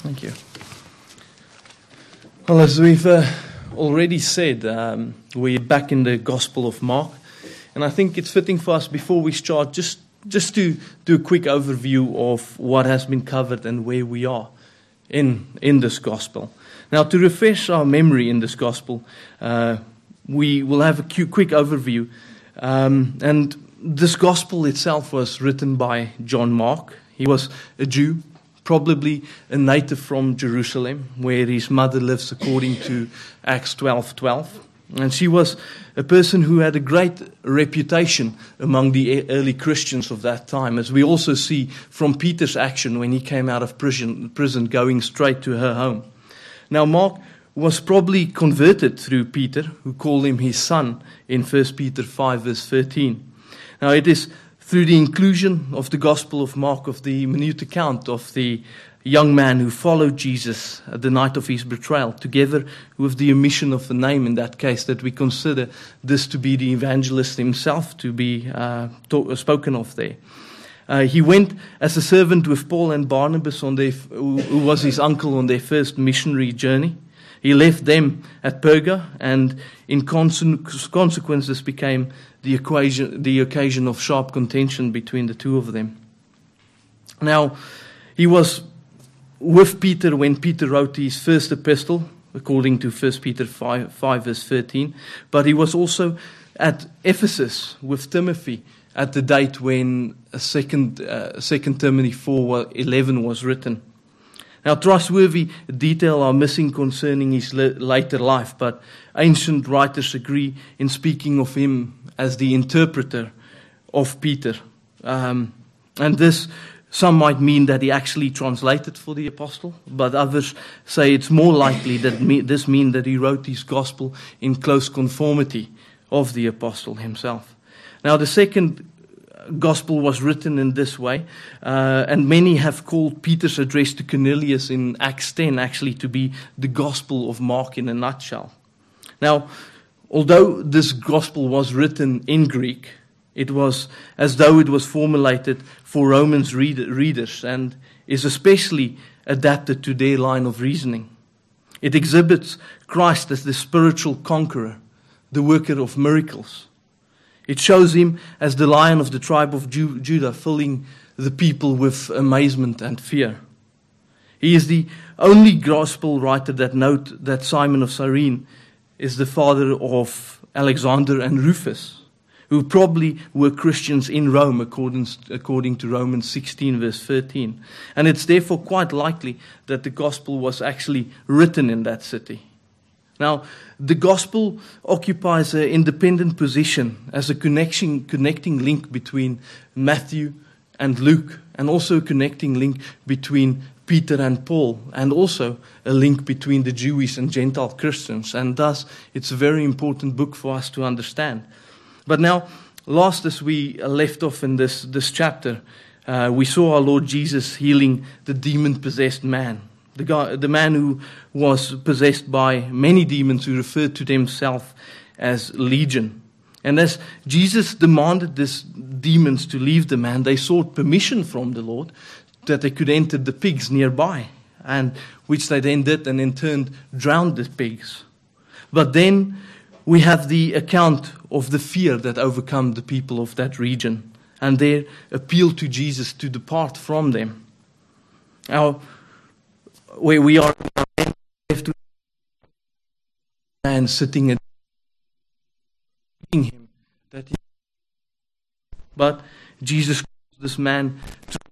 Thank you. Well, as we've already said, we're back in the Gospel of Mark. And I think it's fitting for us, before we start, just to do a quick overview of what has been covered and where we are in this Gospel. Now, to refresh our memory in this Gospel, we will have a quick overview. And this Gospel itself was written by John Mark. He was a Jew, probably a native from Jerusalem, where his mother lives, according to Acts 12:12. And she was a person who had a great reputation among the early Christians of that time, as we also see from Peter's action when he came out of prison going straight to her home. Now, Mark was probably converted through Peter, who called him his son in 1 Peter 5, verse 13. Now, it is through the inclusion of the Gospel of Mark, of the minute account of the young man who followed Jesus at the night of his betrayal, together with the omission of the name in that case, that we consider this to be the evangelist himself to be spoken of there. He went as a servant with Paul and Barnabas, who was his uncle, on their first missionary journey. He left them at Perga, and in consequence, this became the occasion of sharp contention between the two of them. Now, he was with Peter when Peter wrote his first epistle, according to 1 Peter 5 verse 13, but he was also at Ephesus with Timothy at the date when 2 Timothy 4:11 was written. Now, trustworthy detail are missing concerning his later life, but ancient writers agree in speaking of him as the interpreter of Peter. And this, some might mean that he actually translated for the apostle, but others say it's more likely that this means that he wrote his gospel in close conformity of the apostle himself. Now, the second gospel was written in this way, and many have called Peter's address to Cornelius in Acts 10 actually to be the Gospel of Mark in a nutshell. Now, although this gospel was written in Greek, it was as though it was formulated for Romans readers and is especially adapted to their line of reasoning. It exhibits Christ as the spiritual conqueror, the worker of miracles. It shows him as the Lion of the tribe of Judah, filling the people with amazement and fear. He is the only gospel writer that note that Simon of Cyrene is the father of Alexander and Rufus, who probably were Christians in Rome, according to Romans 16, verse 13. And it's therefore quite likely that the gospel was actually written in that city. Now, the gospel occupies an independent position as a connecting link between Matthew and Luke, and also a connecting link between Peter and Paul, and also a link between the Jewish and Gentile Christians. And thus, it's a very important book for us to understand. But now, last as we left off in this chapter, we saw our Lord Jesus healing the demon-possessed man. The man who was possessed by many demons, who referred to themselves as Legion. And as Jesus demanded these demons to leave the man, they sought permission from the Lord that they could enter the pigs nearby, and which they then did, and in turn drowned the pigs. But then we have the account of the fear that overcome the people of that region, and their appeal to Jesus to depart from them. Now, where we are left with a man sitting and him that he, but Jesus calls this man to